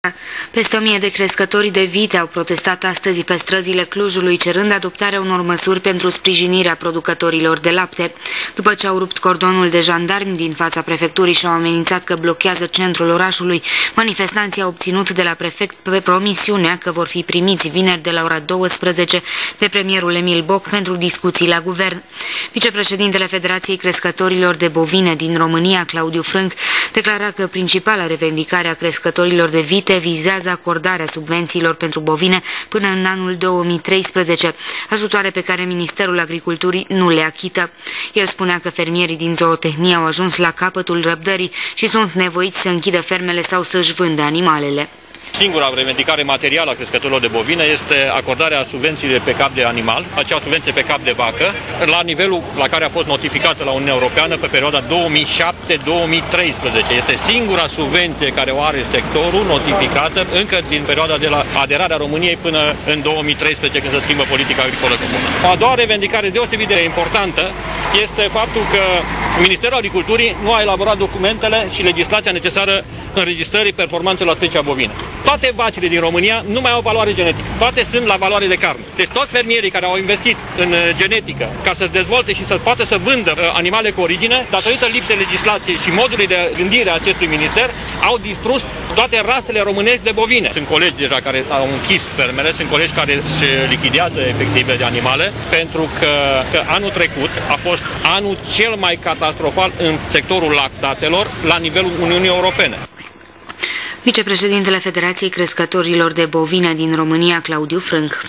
Peste 1000 de crescători de vite au protestat astăzi pe străzile Clujului, cerând adoptarea unor măsuri pentru sprijinirea producătorilor de lapte. După ce au rupt cordonul de jandarmi din fața prefecturii și au amenințat că blochează centrul orașului, manifestanții au obținut de la prefect pe promisiunea că vor fi primiți vineri de la ora 12 de premierul Emil Boc pentru discuții la guvern. Vicepreședintele Federației Crescătorilor de Bovine din România, Claudiu Frânc, declara că principala revendicare a crescătorilor de vite vizează acordarea subvențiilor pentru bovine până în anul 2013, ajutoare pe care Ministerul Agriculturii nu le achită. El spunea că fermierii din zootehnie au ajuns la capătul răbdării și sunt nevoiți să închidă fermele sau să-și vândă animalele. Singura revendicare materială a crescătorilor de bovine este acordarea subvenției pe cap de animal, acea subvenție pe cap de vacă, la nivelul la care a fost notificată la Uniunea Europeană pe perioada 2007-2013. Este singura subvenție care o are sectorul notificată încă din perioada de la aderarea României până în 2013, când se schimbă politica agricolă comună. O a doua revendicare deosebit de importantă este faptul că Ministerul Agriculturii nu a elaborat documentele și legislația necesară înregistrării performanțelor la specia bovină. Toate vacile din România nu mai au valoare genetică. Toate sunt la valoare de carne. Deci toți fermierii care au investit în genetică ca să dezvolte și să poată să vândă animale cu origine, datorită lipsei legislației și modului de gândire a acestui minister, au distrus toate rasele românești de bovine. Sunt colegi deja care au închis fermele, sunt colegi care se lichidează efective de animale, pentru că anul trecut a fost anul cel mai catastrofal în sectorul lactatelor la nivelul Uniunii Europene. Vicepreședintele Federației Crescătorilor de Bovine din România, Claudiu Frânc.